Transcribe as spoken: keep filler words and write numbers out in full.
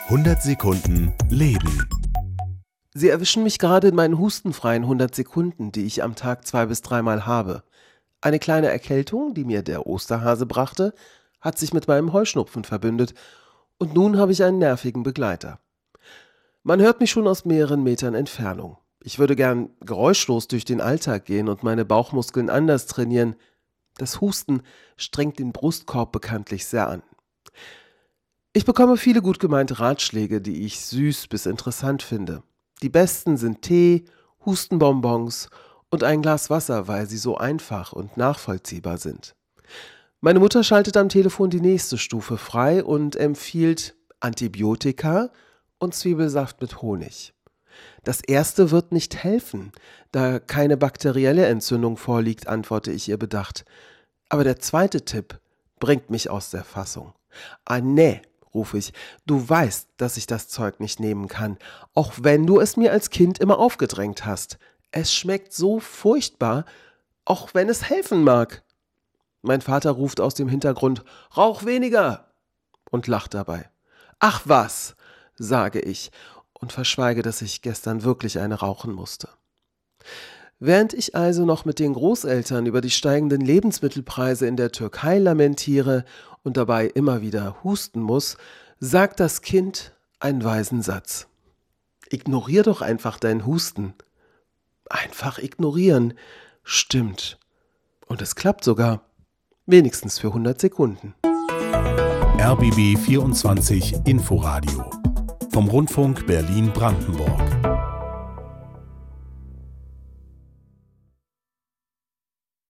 hundert Sekunden Leben. Sie erwischen mich gerade in meinen hustenfreien hundert Sekunden, die ich am Tag zwei bis dreimal habe. Eine kleine Erkältung, die mir der Osterhase brachte, hat sich mit meinem Heuschnupfen verbündet und nun habe ich einen nervigen Begleiter. Man hört mich schon aus mehreren Metern Entfernung. Ich würde gern geräuschlos durch den Alltag gehen und meine Bauchmuskeln anders trainieren. Das Husten strengt den Brustkorb bekanntlich sehr an. Ich bekomme viele gut gemeinte Ratschläge, die ich süß bis interessant finde. Die besten sind Tee, Hustenbonbons und ein Glas Wasser, weil sie so einfach und nachvollziehbar sind. Meine Mutter schaltet am Telefon die nächste Stufe frei und empfiehlt Antibiotika und Zwiebelsaft mit Honig. Das erste wird nicht helfen, da keine bakterielle Entzündung vorliegt, antworte ich ihr bedacht. Aber der zweite Tipp bringt mich aus der Fassung. Ah nee, rufe ich, du weißt, dass ich das Zeug nicht nehmen kann, auch wenn du es mir als Kind immer aufgedrängt hast. Es schmeckt so furchtbar, auch wenn es helfen mag. Mein Vater ruft aus dem Hintergrund, Rauch weniger, und lacht dabei. Ach was, sage ich und verschweige, dass ich gestern wirklich eine rauchen musste. Während ich also noch mit den Großeltern über die steigenden Lebensmittelpreise in der Türkei lamentiere und dabei immer wieder husten muss, sagt das Kind einen weisen Satz. Ignorier doch einfach dein Husten. Einfach ignorieren. Stimmt. Und es klappt sogar. Wenigstens für hundert Sekunden. R B B vierundzwanzig Inforadio vom Rundfunk Berlin-Brandenburg.